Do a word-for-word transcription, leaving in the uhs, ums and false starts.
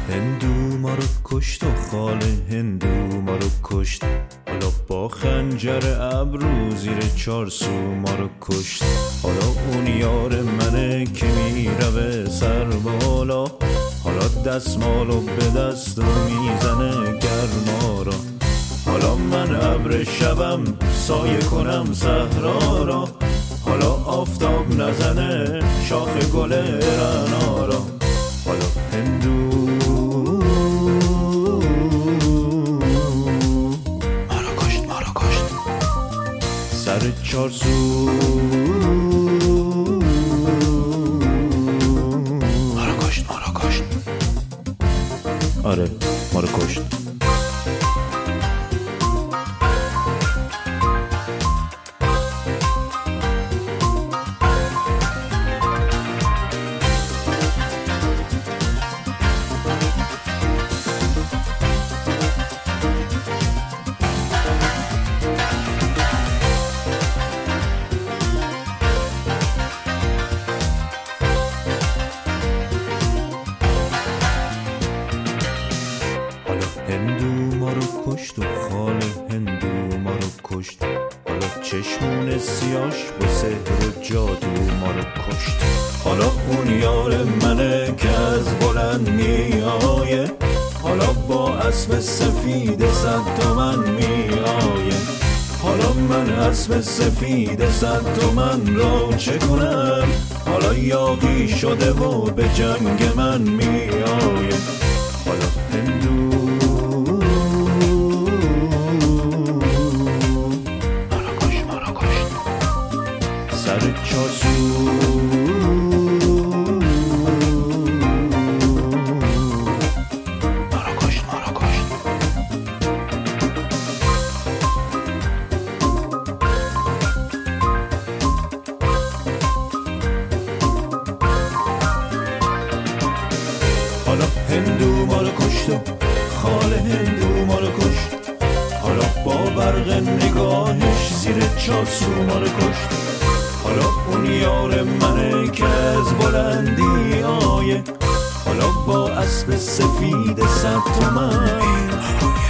هندو ما رو کشت و خاله هندو ما رو کشت، حالا با خنجر ابرو زیر چارسو ما رو کشت. حالا اون یار منه که میره سر بالا، حالا دستمالو به دست و میزنه گرما را. حالا من ابر شبم سایه کنم صحرا را، حالا آفتاب نزنه شاخ گل رعنا را. حالا هندو ما رو کشت ما رو کشت سر چارسو، ما رو کشت ما رو کشت آره ما رو کشت. هندو ما رو کشت و خاله هندو ما رو کشت، حالا چشمون سیاش با سحر و جادو ما رو کشت. حالا اون یار منه که از بلند میآیه، حالا با اسب سفید صد تومن میآیه. حالا من اسب سفید صد تومن را چه کنم، حالا یاغی شده و به جنگ من میآیه. حالا هندو سر چارسو، ما رو کشت ما رو کشت. حالا هندو ما رو کشت و خاله هندو ما رو کشت، حالا با برق نگاهش زیر چارسو ما رو کشت. حالا اون یار منه که از بلندی آیه، حالا با اسب سفید صد تومن